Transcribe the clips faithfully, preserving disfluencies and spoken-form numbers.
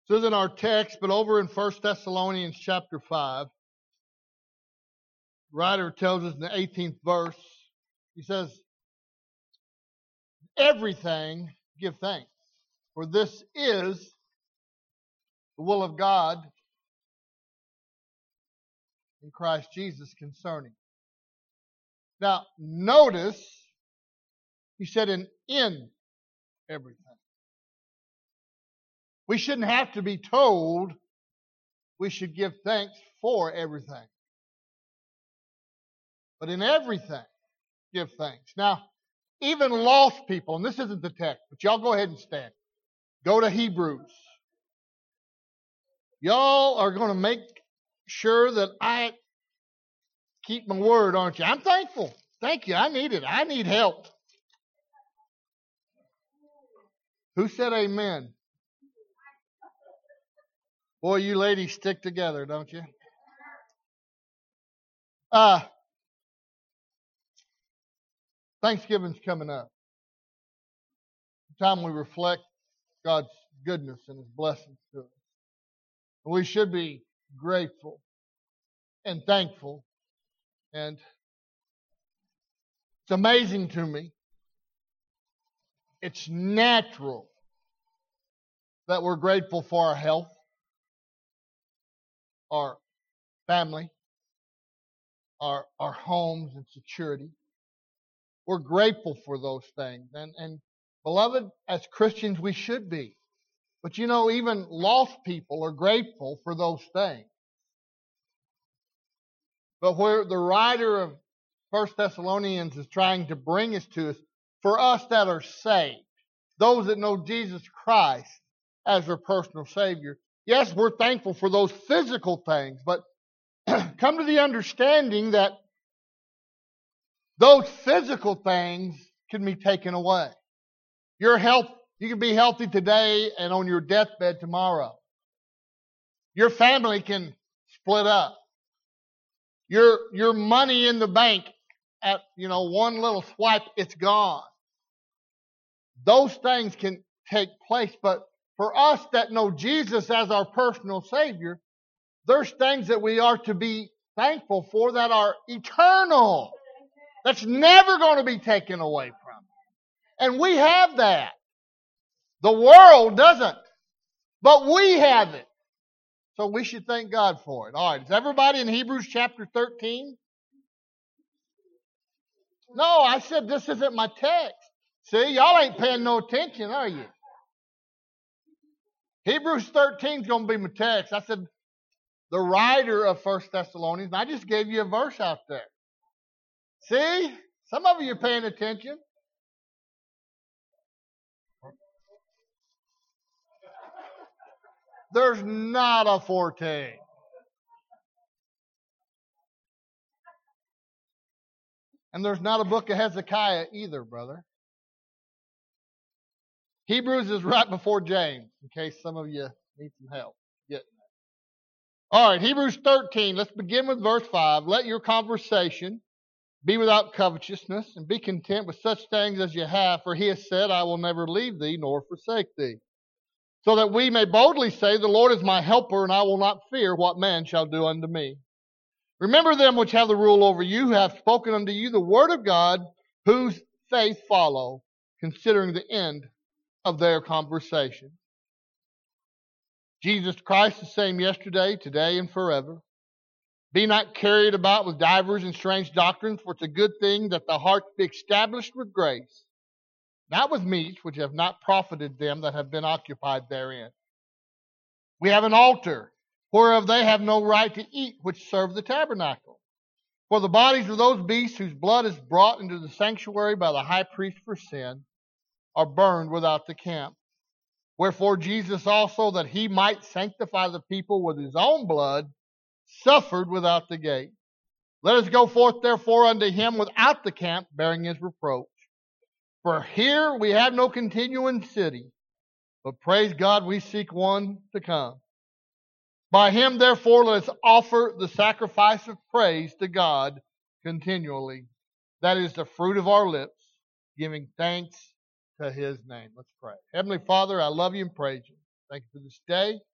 This isn't our text, but over in First Thessalonians chapter five, the writer tells us in the eighteenth verse, he says, everything give thanks, for this is the will of God in Christ Jesus concerning. Now, notice, he said in, in everything. We shouldn't have to be told we should give thanks for everything. But in everything, give thanks. Now, even lost people, and this isn't the text, but y'all go ahead and stand. Go to Hebrews. Y'all are going to make sure that I keep my word, aren't you? I'm thankful. Thank you. I need it. I need help. Who said amen? Boy, you ladies stick together, don't you? Uh, Thanksgiving's coming up. The time we reflect God's goodness and His blessings to us. We should be grateful and thankful. And it's amazing to me. It's natural that we're grateful for our health, our family, our, our homes and security. We're grateful for those things. And, and beloved, as Christians, we should be. But you know, even lost people are grateful for those things. But where the writer of First Thessalonians is trying to bring us to is for us that are saved, those that know Jesus Christ as their personal Savior. Yes, we're thankful for those physical things, but come to the understanding that those physical things can be taken away. Your health, you can be healthy today and on your deathbed tomorrow. Your family can split up. Your, your money in the bank at, you know, one little swipe, it's gone. Those things can take place, but for us that know Jesus as our personal Savior, there's things that we are to be thankful for that are eternal. That's never going to be taken away from us. And we have that. The world doesn't. But we have it. So we should thank God for it. All right. Is everybody in Hebrews chapter thirteen? No, I said this isn't my text. See, y'all ain't paying no attention, are you? Hebrews thirteen is going to be my text. I said the writer of First Thessalonians, and I just gave you a verse out there. See? Some of you are paying attention. There's not a fourteen. And there's not a book of Hezekiah either, brother. Hebrews is right before James, in case some of you need some help getting that. All right, Hebrews thirteen. Let's begin with verse five. Let your conversation be without covetousness, and be content with such things as you have, for he has said, I will never leave thee nor forsake thee. So that we may boldly say, the Lord is my helper, and I will not fear what man shall do unto me. Remember them which have the rule over you, who have spoken unto you the word of God, whose faith follow, considering the end of their conversation. Jesus Christ the same yesterday, today, and forever. Be not carried about with divers and strange doctrines, for it's a good thing that the heart be established with grace, not with meats which have not profited them that have been occupied therein. We have an altar, whereof they have no right to eat, which serve the tabernacle. For the bodies of those beasts whose blood is brought into the sanctuary by the high priest for sin are burned without the camp. Wherefore Jesus also, that he might sanctify the people with his own blood, suffered without the gate. Let us go forth therefore unto him without the camp, bearing his reproach. For here we have no continuing city, but praise God we seek one to come. By him therefore let us offer the sacrifice of praise to God continually. That is the fruit of our lips, giving thanks to his name. Let's pray. Heavenly Father, I love you and praise you. Thank you for this day.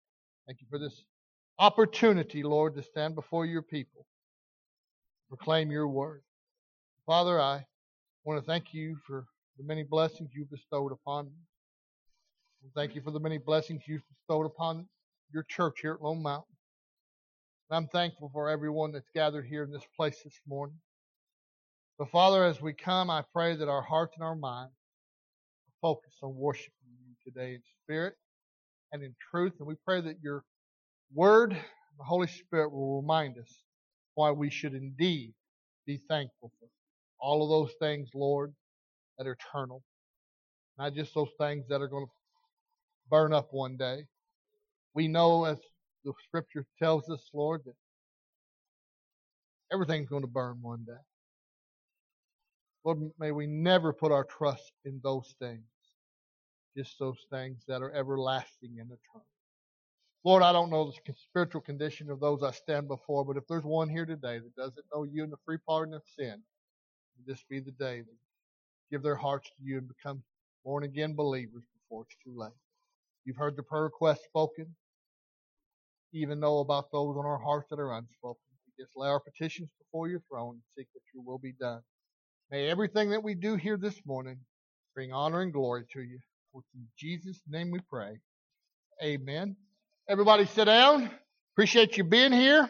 Thank you for this opportunity, Lord, to stand before your people, proclaim your word. Father, I want to thank you for the many blessings you've bestowed upon me. Thank you for the many blessings you've bestowed upon your church here at Lone Mountain. And I'm thankful for everyone that's gathered here in this place this morning. But Father, as we come, I pray that our hearts and our minds are focused on worshiping you today in spirit and in truth. And we pray that your word, the Holy Spirit, will remind us why we should indeed be thankful for all of those things, Lord, that are eternal. Not just those things that are going to burn up one day. We know, as the Scripture tells us, Lord, that everything's going to burn one day. Lord, may we never put our trust in those things, just those things that are everlasting and eternal. Lord, I don't know the spiritual condition of those I stand before, but if there's one here today that doesn't know you and the free pardon of sin, this be the day that give their hearts to you and become born-again believers before it's too late. You've heard the prayer request spoken. You even know about those on our hearts that are unspoken. We just lay our petitions before your throne and seek that your will be done. May everything that we do here this morning bring honor and glory to you. For in Jesus' name we pray. Amen. Everybody sit down. Appreciate you being here.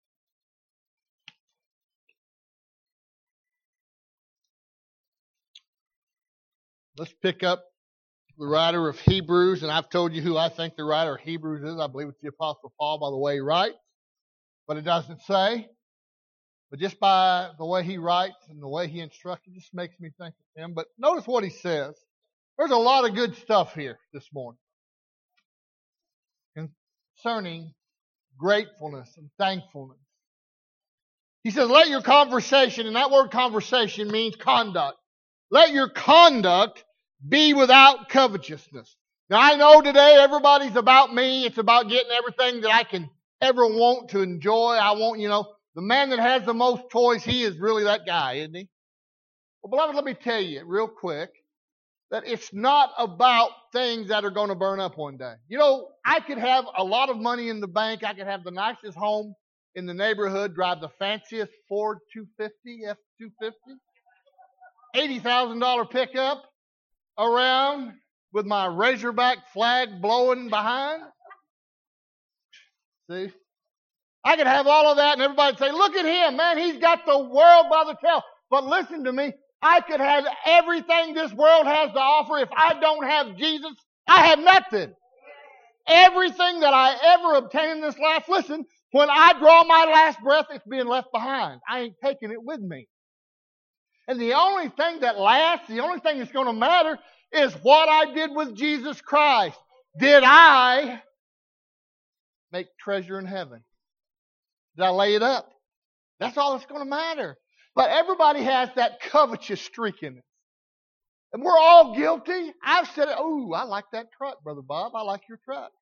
Let's pick up the writer of Hebrews, and I've told you who I think the writer of Hebrews is. I believe it's the Apostle Paul by the way he writes, but it doesn't say. But just by the way he writes and the way he instructs, it just makes me think of him. But notice what he says. There's a lot of good stuff here this morning concerning gratefulness and thankfulness. He says, let your conversation, and that word conversation means conduct. Let your conduct be without covetousness. Now, I know today everybody's about me. It's about getting everything that I can ever want to enjoy. I want, you know, the man that has the most toys, he is really that guy, isn't he? Well, beloved, let me tell you real quick that it's not about things that are going to burn up one day. You know, I could have a lot of money in the bank. I could have the nicest home in the neighborhood, drive the fanciest Ford two fifty, F two fifty, eighty thousand dollars pickup around with my Razorback flag blowing behind. See? I could have all of that and everybody would say, look at him, man, he's got the world by the tail. But listen to me, I could have everything this world has to offer. If I don't have Jesus, I have nothing. Everything that I ever obtain in this life, listen, when I draw my last breath, it's being left behind. I ain't taking it with me. And the only thing that lasts, the only thing that's going to matter is what I did with Jesus Christ. Did I make treasure in heaven? Did I lay it up? That's all that's going to matter. But everybody has that covetous streak in it. And we're all guilty. I've said, oh, I like that truck, Brother Bob. I like your truck.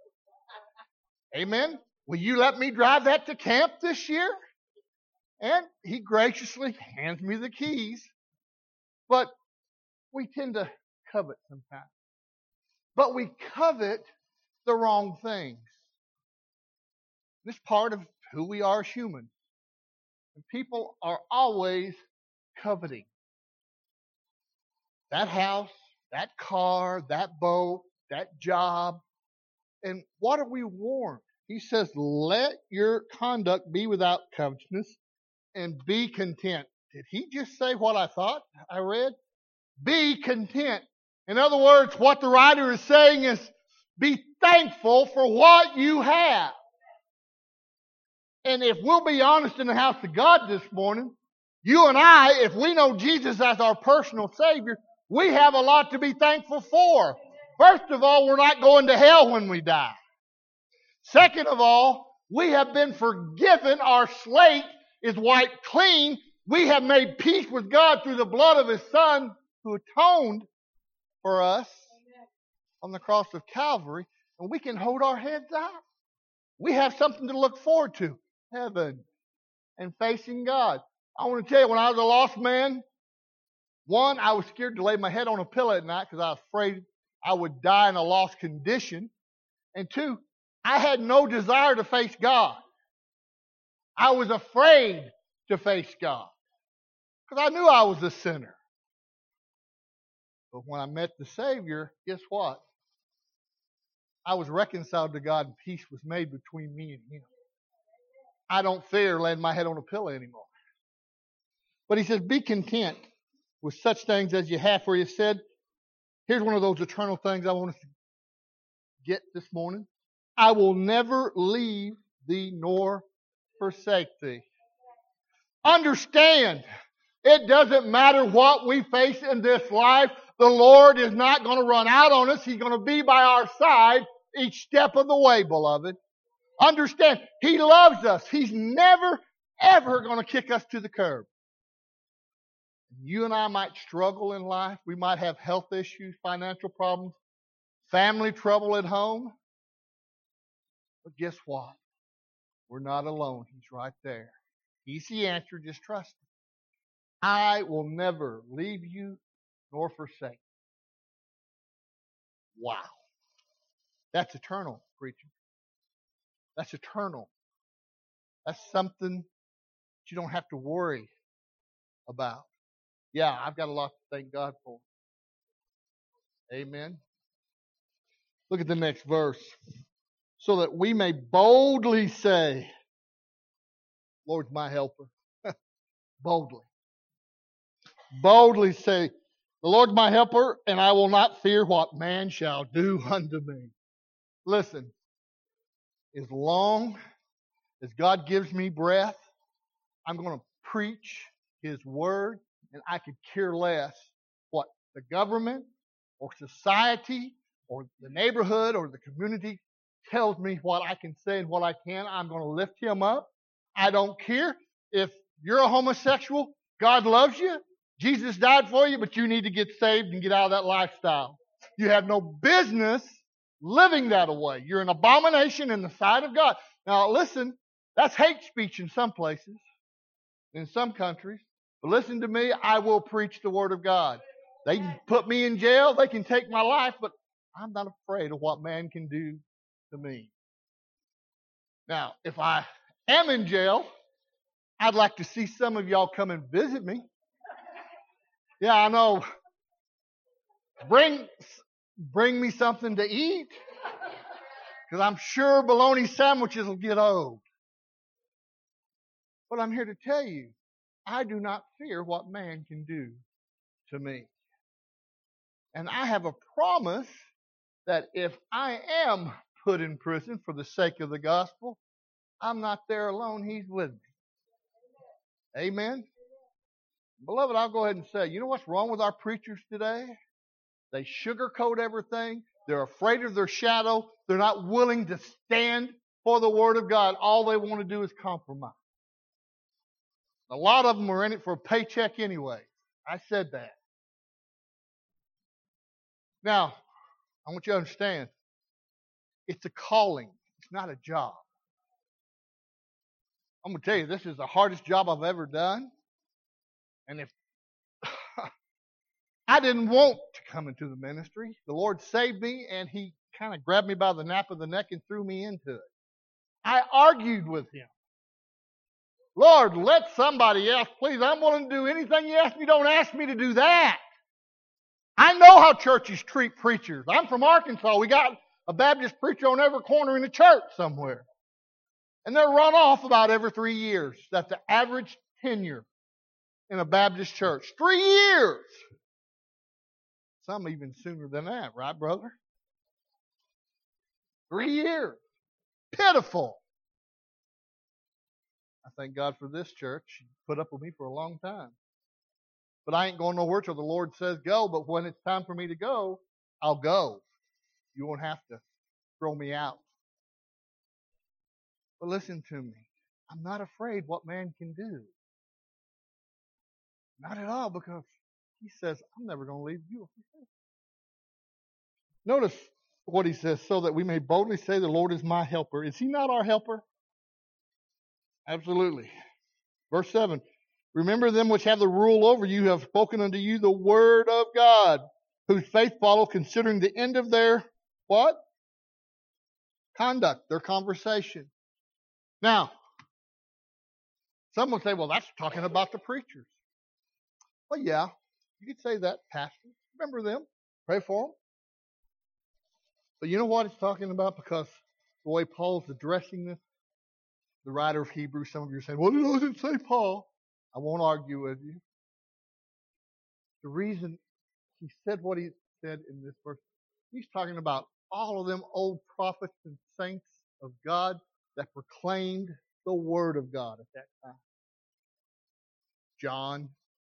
Amen. Will you let me drive that to camp this year? And he graciously hands me the keys. But we tend to covet sometimes. But we covet the wrong things. This is part of who we are as humans. And people are always coveting. That house, that car, that boat, that job. And what are we warned? He says, let your conduct be without covetousness and be content. Did he just say what I thought I read? Be content. In other words, what the writer is saying is, be thankful for what you have. And if we'll be honest in the house of God this morning, you and I, if we know Jesus as our personal Savior, we have a lot to be thankful for. First of all, we're not going to hell when we die. Second of all, we have been forgiven. Our slate is wiped clean. We have made peace with God through the blood of His Son who atoned for us on the cross of Calvary. And we can hold our heads up. We have something to look forward to. Heaven and facing God. I want to tell you, when I was a lost man, one, I was scared to lay my head on a pillow at night because I was afraid I would die in a lost condition. And two, I had no desire to face God. I was afraid to face God because I knew I was a sinner. But when I met the Savior, guess what? I was reconciled to God and peace was made between me and Him. I don't fear laying my head on a pillow anymore. But He says, be content with such things as you have. For He said, here's one of those eternal things I want us to get this morning. I will never leave thee nor forsake thee. Understand, it doesn't matter what we face in this life. The Lord is not going to run out on us. He's going to be by our side each step of the way, beloved. Understand, He loves us. He's never, ever going to kick us to the curb. You and I might struggle in life. We might have health issues, financial problems, family trouble at home. But guess what? We're not alone. He's right there. He's the answer. Just trust Him. I will never leave you nor forsake. Wow. That's eternal, preacher. That's eternal. That's something that you don't have to worry about. Yeah, I've got a lot to thank God for. Amen. Look at the next verse. So that we may boldly say, Lord's my helper. Boldly. Boldly say, the Lord's my helper, and I will not fear what man shall do unto me. Listen, as long as God gives me breath, I'm going to preach His word, and I could care less what the government or society or the neighborhood or the community tells me what I can say and what I can. I'm going to lift Him up. I don't care if you're a homosexual. God loves you. Jesus died for you, but you need to get saved and get out of that lifestyle. You have no business living that way. You're an abomination in the sight of God. Now listen, that's hate speech in some places, in some countries. But listen to me, I will preach the Word of God. They can put me in jail, they can take my life, but I'm not afraid of what man can do to me. Now, if I am in jail, I'd like to see some of y'all come and visit me. Yeah, I know. Bring, bring me something to eat. Because I'm sure bologna sandwiches will get old. But I'm here to tell you, I do not fear what man can do to me. And I have a promise that if I am put in prison for the sake of the gospel, I'm not there alone. He's with me. Amen? Beloved, I'll go ahead and say, you know what's wrong with our preachers today? They sugarcoat everything. They're afraid of their shadow. They're not willing to stand for the Word of God. All they want to do is compromise. A lot of them are in it for a paycheck anyway. I said that. Now, I want you to understand, it's a calling. It's not a job. I'm going to tell you, this is the hardest job I've ever done. And if I didn't want to come into the ministry, the Lord saved me and He kind of grabbed me by the nape of the neck and threw me into it. I argued with Him. Lord, let somebody else, please. I'm willing to do anything you ask me. Don't ask me to do that. I know how churches treat preachers. I'm from Arkansas. We got a Baptist preacher on every corner in the church somewhere. And they're run off about every three years. That's the average tenure in a Baptist church. Three years. Some even sooner than that, right, brother? Three years. Pitiful. I thank God for this church. He put up with me for a long time. But I ain't going nowhere till the Lord says go. But when it's time for me to go, I'll go. You won't have to throw me out. But listen to me. I'm not afraid what man can do. Not at all, because He says, I'm never going to leave you. Notice what He says, so that we may boldly say the Lord is my helper. Is He not our helper? Absolutely. Verse seven. Remember them which have the rule over you have spoken unto you the word of God, whose faith follow, considering the end of their what? conduct, their conversation. Now, some will say, well, that's talking about the preachers. Well, yeah, you could say that, pastor. Remember them. Pray for them. But you know what it's talking about? Because the way Paul's addressing this, the writer of Hebrews, some of you are saying, well, it doesn't say Paul. I won't argue with you. The reason he said what he said in this verse, he's talking about all of them old prophets and saints of God that proclaimed the Word of God at that time. John,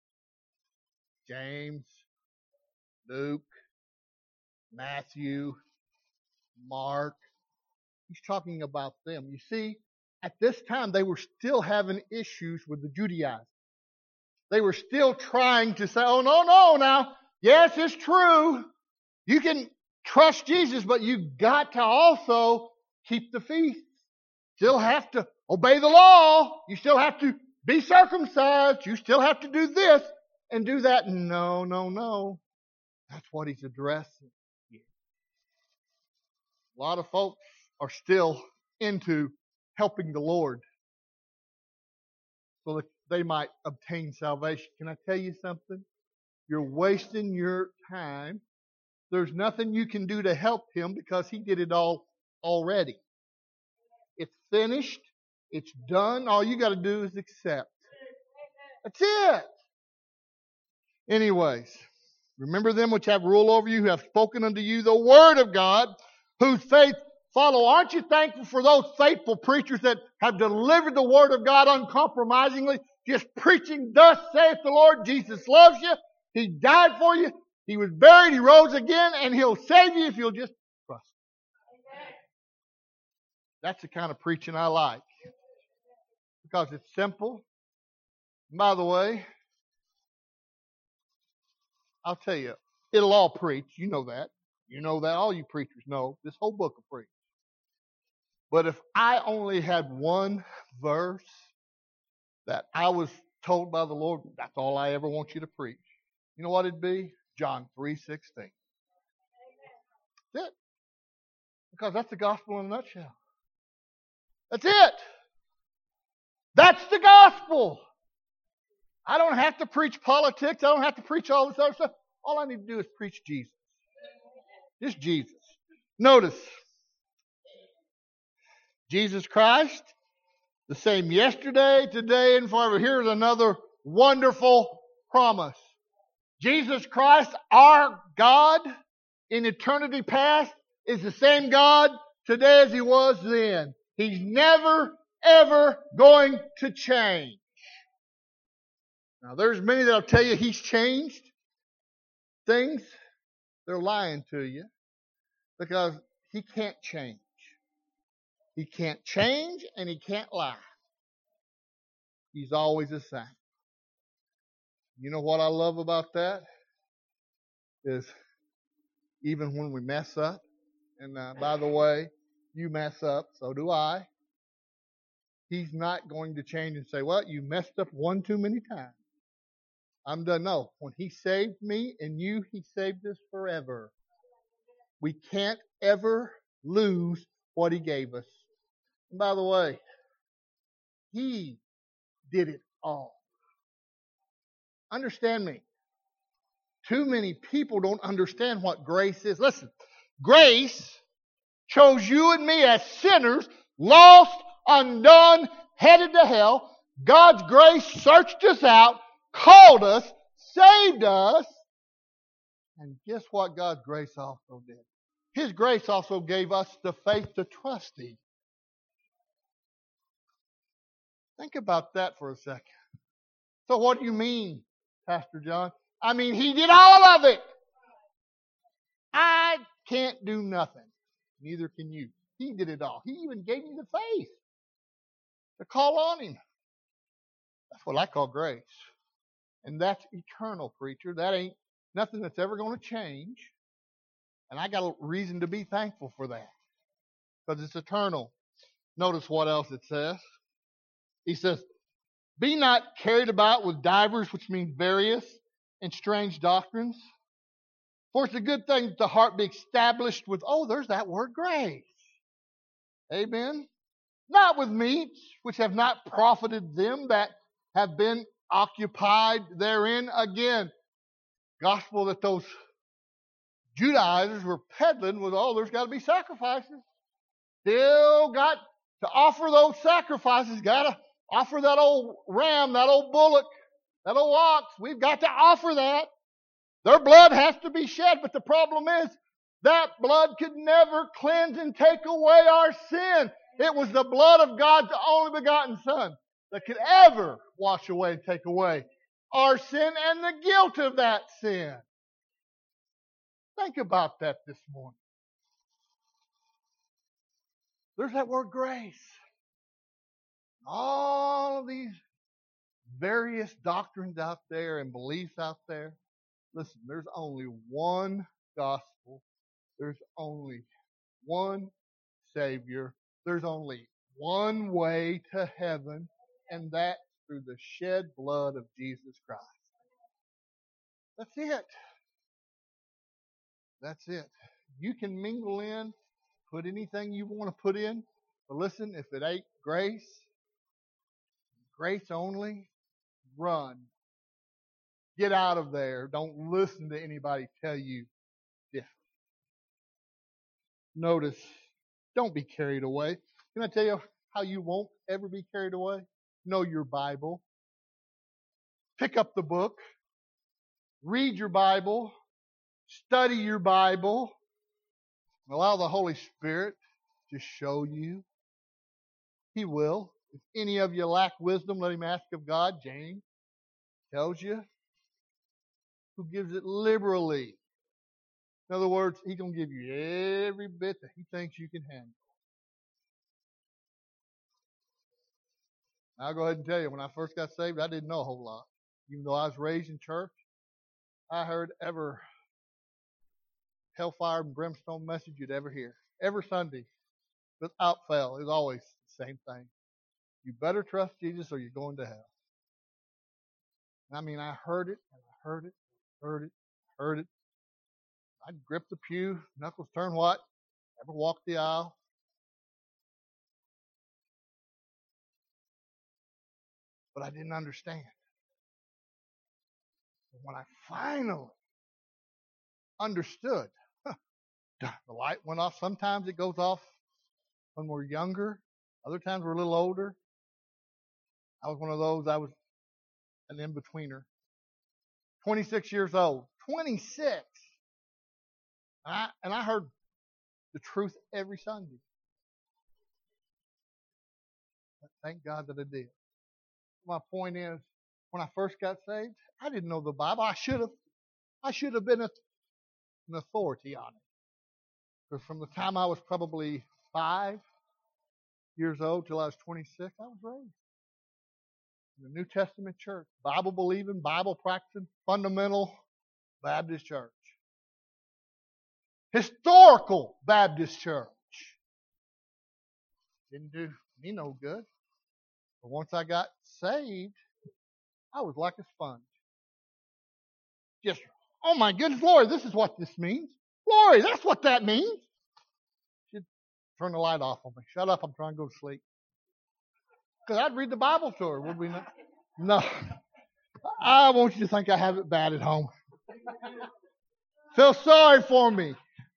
James, Luke, Matthew, Mark. He's talking about them. You see, at this time, they were still having issues with the Judaizers. They were still trying to say, oh, no, no, now, yes, it's true. You can trust Jesus, but you got to also keep the feast. Still have to obey the law. You still have to be circumcised. You still have to do this and do that. No, no, no. That's what he's addressing here. A lot of folks are still into helping the Lord so that they might obtain salvation. Can I tell you something? You're wasting your time. There's nothing you can do to help him because he did it all already. It's finished. It's done. All you got to do is accept. That's it. Anyways, remember them which have rule over you, who have spoken unto you the word of God, whose faith follow. Aren't you thankful for those faithful preachers that have delivered the word of God uncompromisingly, just preaching, thus saith the Lord, Jesus loves you, He died for you, He was buried, He rose again, and He'll save you if you'll just trust Him. That's the kind of preaching I like. Because it's simple. And by the way, I'll tell you, it'll all preach. You know that. You know that. All you preachers know. This whole book will preach. But if I only had one verse that I was told by the Lord, that's all I ever want you to preach. You know what it'd be? John three sixteen. That's it. Because that's the gospel in a nutshell. That's it. That's the gospel. I don't have to preach politics. I don't have to preach all this other stuff. All I need to do is preach Jesus. Just Jesus. Notice, Jesus Christ, the same yesterday, today, and forever. Here's another wonderful promise. Jesus Christ, our God, in eternity past, is the same God today as He was then. He's never, ever going to change. Now, there's many that'll tell you He's changed things. They're lying to you because He can't change. He can't change and He can't lie. He's always the same. You know what I love about that? Is even when we mess up, and uh, by the way, you mess up, so do I. He's not going to change and say, well, you messed up one too many times. I'm done. No. When He saved me and you, He saved us forever. We can't ever lose what He gave us. And by the way, He did it all. Understand me. Too many people don't understand what grace is. Listen, grace chose you and me as sinners, lost, undone, headed to hell. God's grace searched us out, called us, saved us. And guess what God's grace also did? His grace also gave us the faith to trust Him. Think about that for a second. So what do you mean, Pastor John? I mean, He did all of it. I can't do nothing. Neither can you. He did it all. He even gave me the faith to call on Him. That's what I call grace. And that's eternal, preacher. That ain't nothing that's ever going to change. And I got a reason to be thankful for that. Because it's eternal. Notice what else it says. He says, be not carried about with divers, which means various and strange doctrines. For it's a good thing that the heart be established with, oh, there's that word, grace. Amen. Not with meats, which have not profited them that have been occupied therein. Again, gospel that those Judaizers were peddling was, oh, there's got to be sacrifices. Still got to offer those sacrifices. Got to offer that old ram, that old bullock, that old ox. We've got to offer that. Their blood has to be shed, but the problem is that blood could never cleanse and take away our sin. It was the blood of God's only begotten Son that could ever wash away and take away our sin and the guilt of that sin. Think about that this morning. There's that word grace. All of these various doctrines out there and beliefs out there. Listen, there's only one gospel. There's only one Savior. There's only one way to heaven, and that's through the shed blood of Jesus Christ. That's it. That's it. You can mingle in, put anything you want to put in, but listen, if it ain't grace, grace only, run. Get out of there. Don't listen to anybody tell you different. Notice, don't be carried away. Can I tell you how you won't ever be carried away? Know your Bible. Pick up the book. Read your Bible. Study your Bible. Allow the Holy Spirit to show you. He will. If any of you lack wisdom, let him ask of God. James tells you. Who gives it liberally. In other words, he's going to give you every bit that he thinks you can handle. I'll go ahead and tell you, when I first got saved, I didn't know a whole lot. Even though I was raised in church, I heard every hellfire and brimstone message you'd ever hear. Every Sunday, without fail, it was always the same thing. You better trust Jesus or you're going to hell. I mean, I heard it, and I heard it, heard it, heard it. I'd grip the pew, knuckles turn what? Never walk the aisle. But I didn't understand. When I finally understood, huh, the light went off. Sometimes it goes off when we're younger. Other times we're a little older. I was one of those, I was an in-betweener. twenty-six years old. twenty-six. And I, and I heard the truth every Sunday. But thank God that I did. My point is, when I first got saved, I didn't know the Bible. I should have. I should have been a, an authority on it. Because from the time I was probably five years old till I was twenty-six, I was raised in the New Testament church, Bible believing, Bible practicing, fundamental Baptist church, historical Baptist church. Didn't do me no good. But once I got saved, I was like a sponge. Just, oh my goodness, Lori, this is what this means. Lori, that's what that means. She'd turn the light off on me. Shut up, I'm trying to go to sleep. Because I'd read the Bible to her, would we not? No. I want you to think I have it bad at home. Feel sorry for me.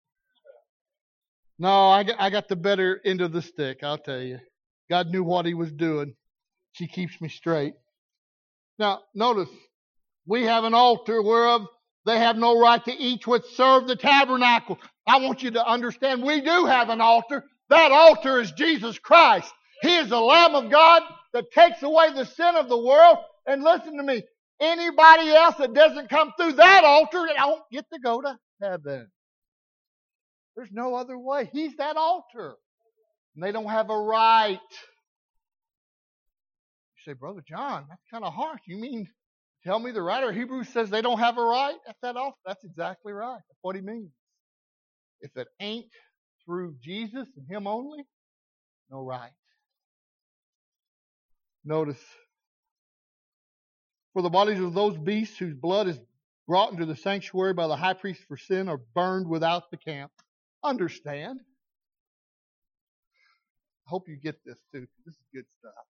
No, I got, I got the better end of the stick, I'll tell you. God knew what he was doing. She keeps me straight. Now, notice, we have an altar whereof they have no right to eat which serve the tabernacle. I want you to understand we do have an altar. That altar is Jesus Christ. He is the Lamb of God that takes away the sin of the world. And listen to me, anybody else that doesn't come through that altar don't get to go to heaven. There's no other way. He's that altar. And they don't have a right. You say, Brother John, that's kind of harsh. You mean tell me the writer of Hebrews says they don't have a right at that altar? That's exactly right. That's what he means. If it ain't through Jesus and him only, no right. Notice, for the bodies of those beasts whose blood is brought into the sanctuary by the high priest for sin are burned without the camp. Understand. I hope you get this too. This is good stuff.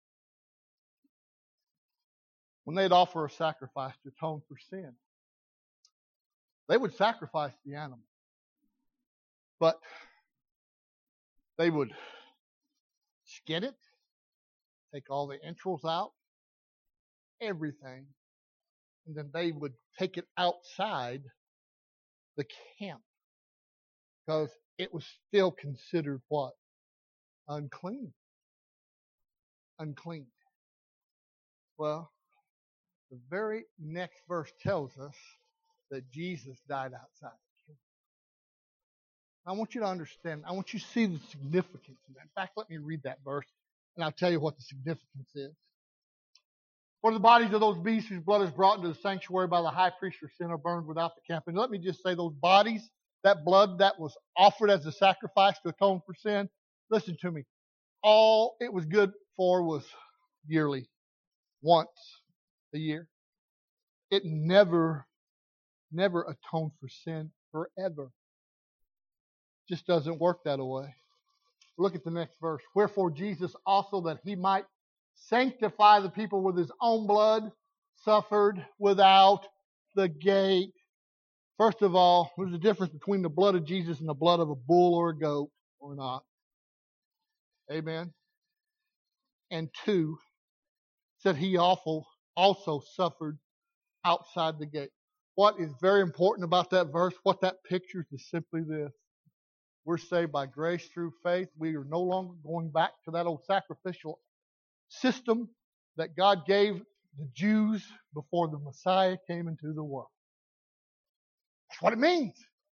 When they'd offer a sacrifice to atone for sin, they would sacrifice the animal. But they would skin it, take all the entrails out, everything, and then they would take it outside the camp because it was still considered what? Unclean. Unclean. Well, the very next verse tells us that Jesus died outside the camp. I want you to understand, I want you to see the significance of that. In fact, let me read that verse, and I'll tell you what the significance is. For the bodies of those beasts whose blood is brought into the sanctuary by the high priest for sin are burned without the camp. And let me just say, those bodies, that blood that was offered as a sacrifice to atone for sin, listen to me, all it was good for was yearly, once a year. It never, never atoned for sin forever. Just doesn't work that way. Look at the next verse. Wherefore Jesus also, that he might sanctify the people with his own blood, suffered without the gate. First of all, there's a difference between the blood of Jesus and the blood of a bull or a goat, or not. Amen. And two, said he also, also suffered outside the gate. What is very important about that verse, what that pictures, is simply this. We're saved by grace through faith. We are no longer going back to that old sacrificial system that God gave the Jews before the Messiah came into the world. That's what it means.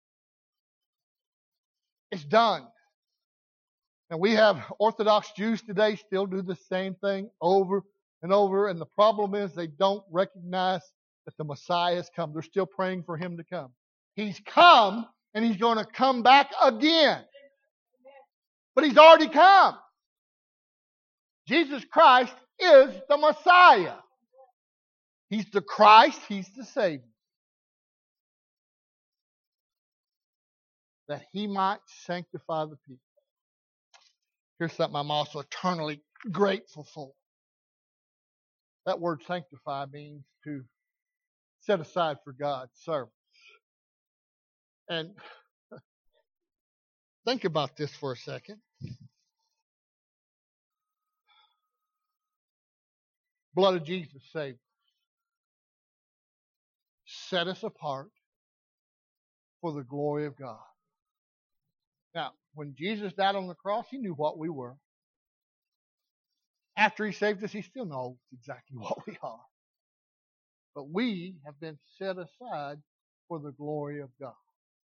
It's done. And we have Orthodox Jews today still do the same thing over and over. And the problem is they don't recognize that the Messiah has come. They're still praying for him to come. He's come, and he's going to come back again. But he's already come. Jesus Christ is the Messiah. He's the Christ. He's the Savior. That he might sanctify the people. Here's something I'm also eternally grateful for. That word sanctify means to set aside for God's service. And think about this for a second. Blood of Jesus saved us. Set us apart for the glory of God. Now, when Jesus died on the cross, he knew what we were. After he saved us, he still knows exactly what we are. But we have been set aside for the glory of God.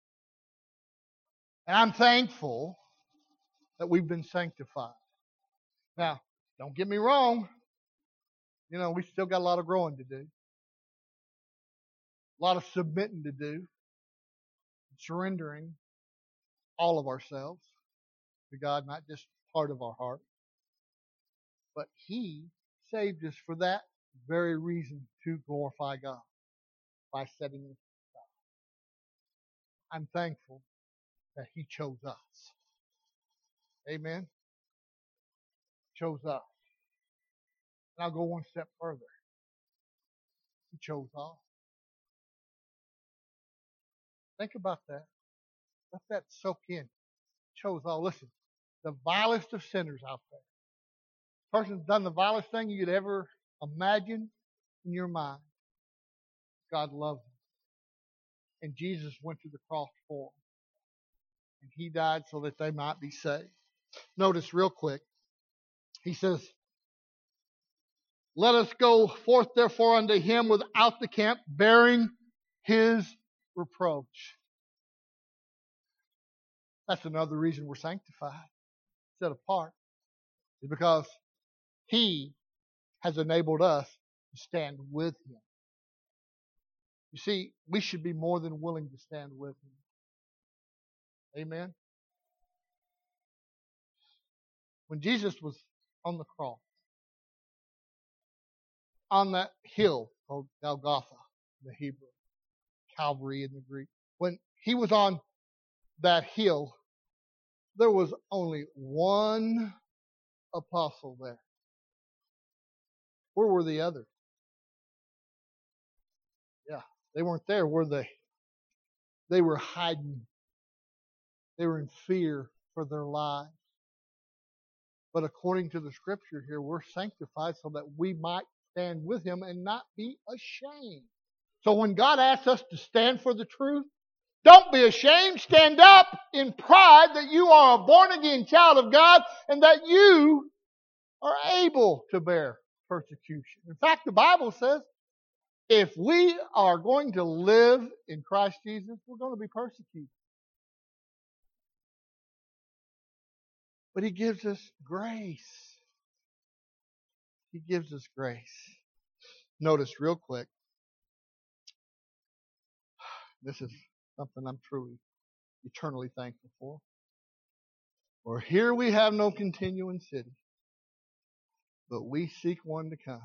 And I'm thankful that we've been sanctified. Now, don't get me wrong. You know, we still got a lot of growing to do. A lot of submitting to do. Surrendering all of ourselves to God, not just part of our heart. But he saved us for that very reason, to glorify God by setting us aside. I'm thankful that he chose us. Amen. Chose us. And I'll go one step further. He chose us. Think about that. Let that soak in. Chose all. Listen, the vilest of sinners out there. The person's done the vilest thing you could ever imagine in your mind. God loved them. And Jesus went to the cross for them. And he died so that they might be saved. Notice real quick. He says, let us go forth therefore unto him without the camp, bearing his reproach. That's another reason we're sanctified, set apart, is because he has enabled us to stand with him. You see, we should be more than willing to stand with him. Amen? When Jesus was on the cross, on that hill called Golgotha, the Hebrew, Calvary in the Greek, when he was on that hill, there was only one apostle there? Where were the others? Yeah, they weren't there, were they? They were hiding. They were in fear for their lives. But according to the scripture here, we're sanctified so that we might stand with him and not be ashamed. So when God asks us to stand for the truth, don't be ashamed. Stand up in pride that you are a born-again child of God and that you are able to bear persecution. In fact, the Bible says if we are going to live in Christ Jesus, we're going to be persecuted. But he gives us grace. He gives us grace. Notice real quick. This is something I'm truly, eternally thankful for. For here we have no continuing city, but we seek one to come.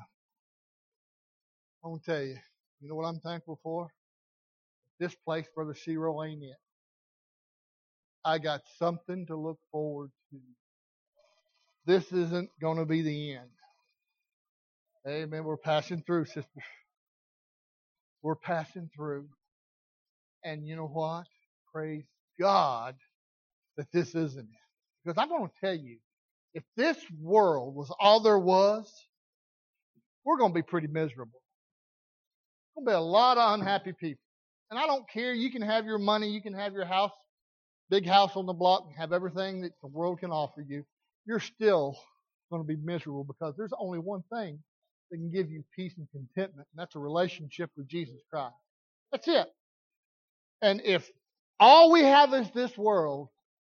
I want to tell you, you know what I'm thankful for? This place, Brother Shiro, ain't it. I got something to look forward to. This isn't going to be the end. Amen. We're passing through, sisters. We're passing through. And you know what? Praise God that this isn't it. Because I'm going to tell you, if this world was all there was, we're going to be pretty miserable. There's going to be a lot of unhappy people. And I don't care. You can have your money. You can have your house, big house on the block, and have everything that the world can offer you. You're still going to be miserable because there's only one thing that can give you peace and contentment, and that's a relationship with Jesus Christ. That's it. And if all we have is this world,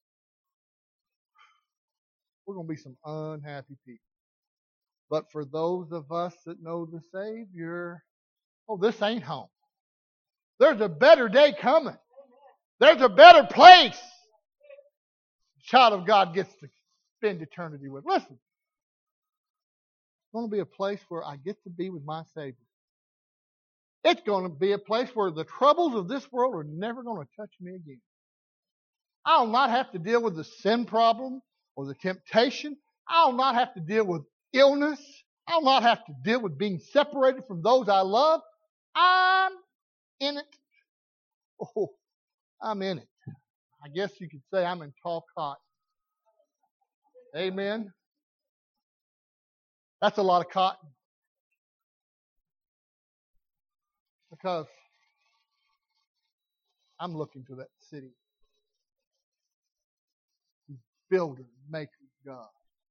we're going to be some unhappy people. But for those of us that know the Savior, oh, this ain't home. There's a better day coming. There's a better place the child of God gets to spend eternity with. Listen, it's going to be a place where I get to be with my Savior. It's going to be a place where the troubles of this world are never going to touch me again. I'll not have to deal with the sin problem or the temptation. I'll not have to deal with illness. I'll not have to deal with being separated from those I love. I'm in it. Oh, I'm in it. I guess you could say I'm in tall cotton. Amen. That's a lot of cotton. Because I'm looking to that city. Builder, maker, God.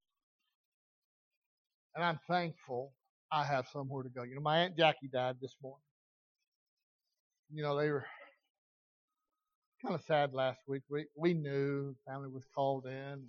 And I'm thankful I have somewhere to go. You know, my Aunt Jackie died this morning. You know, they were kind of sad last week. We we knew the family was called in.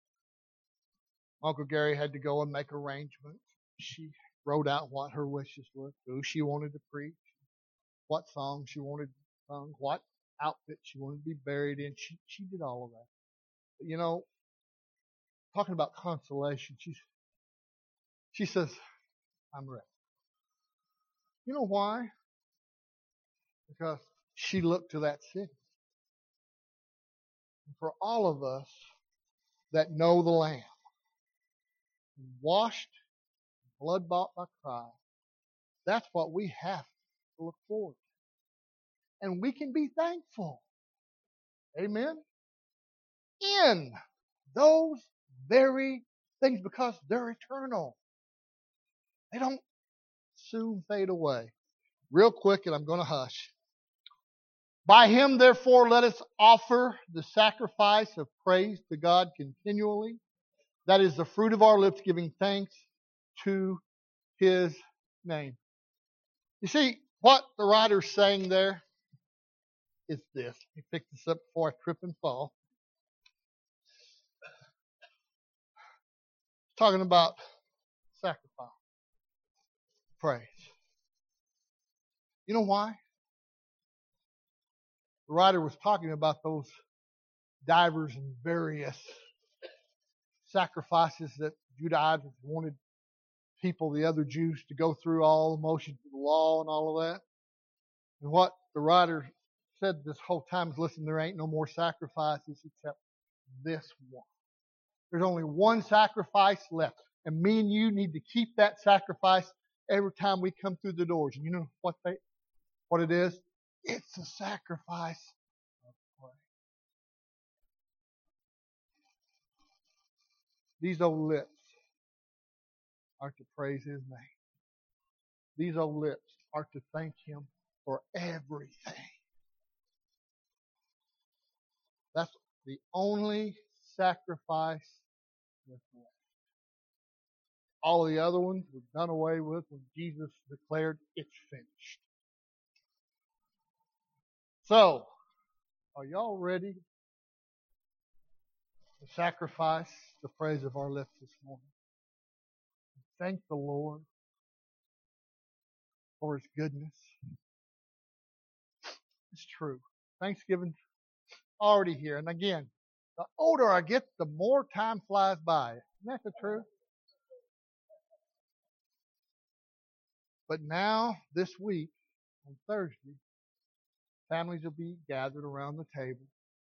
Uncle Gary had to go and make arrangements. She wrote out what her wishes were, who she wanted to preach, what song she wanted sung, what outfit she wanted to be buried in. She she did all of that. But you know, talking about consolation, she she says, I'm ready. You know why? Because she looked to that city. And for all of us that know the Lamb, washed, blood bought by Christ, that's what we have to look forward to. And we can be thankful. Amen? In those very things because they're eternal. They don't soon fade away. Real quick, and I'm going to hush. By him, therefore, let us offer the sacrifice of praise to God continually. That is the fruit of our lips, giving thanks to his name. You see, what the writer's saying there is this. Let me pick this up before I trip and fall. Talking about sacrifice, praise. You know why? The writer was talking about those divers and various sacrifices that Judaizers wanted people, the other Jews, to go through all the motions of the law and all of that. And what the writer said this whole time is, listen, there ain't no more sacrifices except this one. There's only one sacrifice left. And me and you need to keep that sacrifice every time we come through the doors. And you know what they, what it is? It's a sacrifice of praise. These old lips are to praise His name. These old lips are to thank Him for everything. That's the only sacrifice that's left. All the other ones were done away with when Jesus declared, it's finished. So, are y'all ready to sacrifice the praise of our lips this morning? Thank the Lord for His goodness. It's true. Thanksgiving's already here. And again, the older I get, the more time flies by. Isn't that the truth? But now, this week, on Thursday, families will be gathered around the table.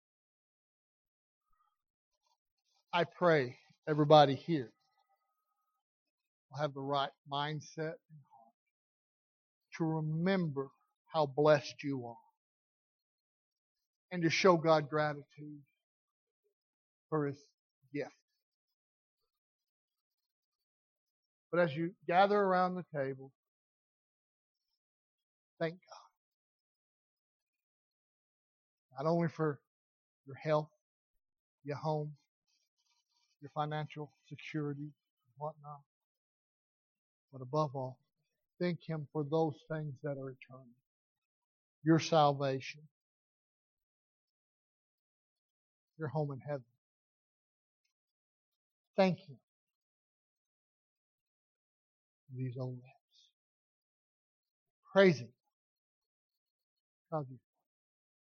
I pray everybody here will have the right mindset and heart to remember how blessed you are and to show God gratitude for His gift. But as you gather around the table, thank God. Not only for your health, your home, your financial security, and whatnot, but above all, thank Him for those things that are eternal. Your salvation, your home in heaven. Thank Him for these old lips. Praise Him because He's